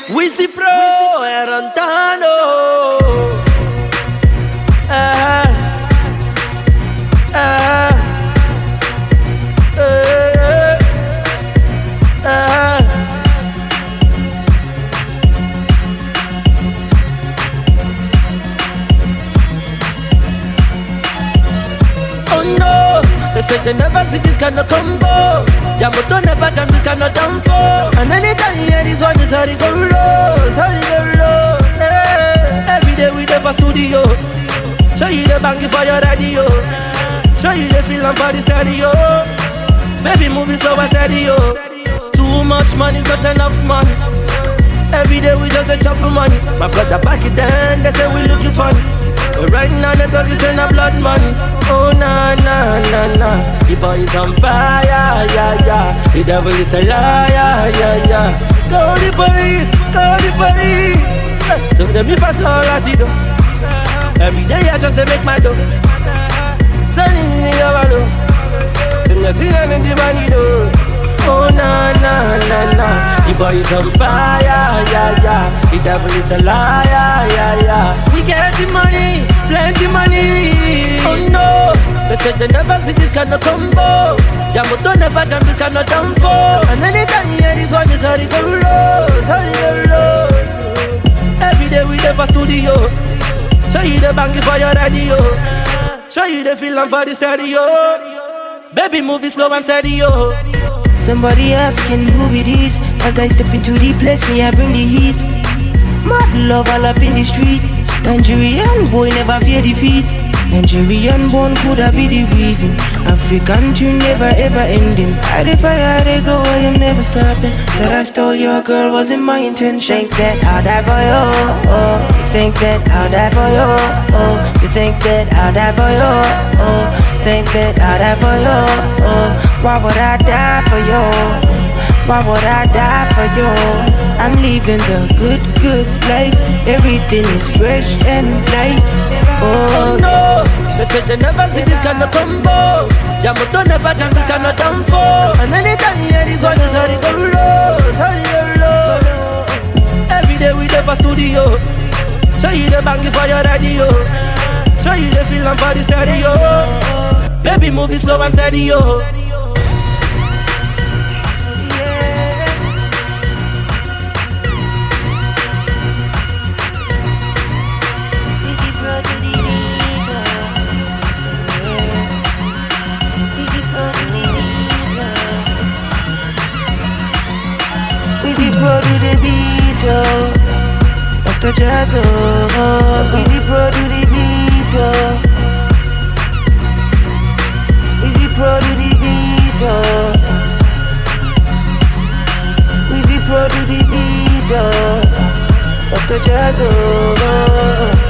Wizzy Pro, Erantano. Oh no, they said they never see this kind of combo. Yamoto never jam this kind of damn for. And anytime you hear this one, you sorry go low, sorry go low. Every day we there for studio. Show you the bank for your radio. Show you the feeling for the stereo. Baby movie slow and stereo. Too much money is not enough money. Every day we just chop for money. My brother back it then, they say we looking funny. But right now they talk is in a blood money. Oh na na na na, the boy is on fire, yeah yeah. The devil is a liar, yeah yeah. Call the police, call the police. Don't let me pass all that you do. Every day I just make my dough. Sunny in the overload. Nothing in the money though. Oh na na na na, the boy is on fire, yeah yeah. The devil is a liar, yeah yeah. We get the money, plenty money. Oh no, they said they never see this kind of combo. Yamoto never jam this kind of damn for. And anytime you hear this one, you sorry go low, sorry go low. Every day we there for studio. Show you the bank for your radio. Show you the feeling for the stereo. Baby movie slow and stereo. Somebody asking who it is. As I step into the place, me I bring the heat. Mad love all up in the street. Nigerian boy never fear defeat. Nigerian born could have be the reason. African tune never ever ending. How the fire they go, I am never stopping. That I stole your girl wasn't my intention. Think that I'll die for you, oh. You think that I'll die for you, oh. You think that I'll die for you, oh. Think that I'll die for you, oh. Why would I die for you? Why would I die for you? I'm living the good life. Everything is fresh and nice. Oh no, they said they never see this kind of combo. Yamoto never jam this kind of damn for. And anytime you hear this one, you sorry go low, sorry go low. Every day we there for studio. Show you the bank for your radio. Show you the feeling for the stereo. Baby movie slow and stereo. Wizzy Pro do the beat, oh. Dr. Jazz, oh. Wizzy Pro do the beat, oh. Wizzy Pro do the beat, oh. Wizzy Pro do the beat, oh. Dr. Jazz, oh.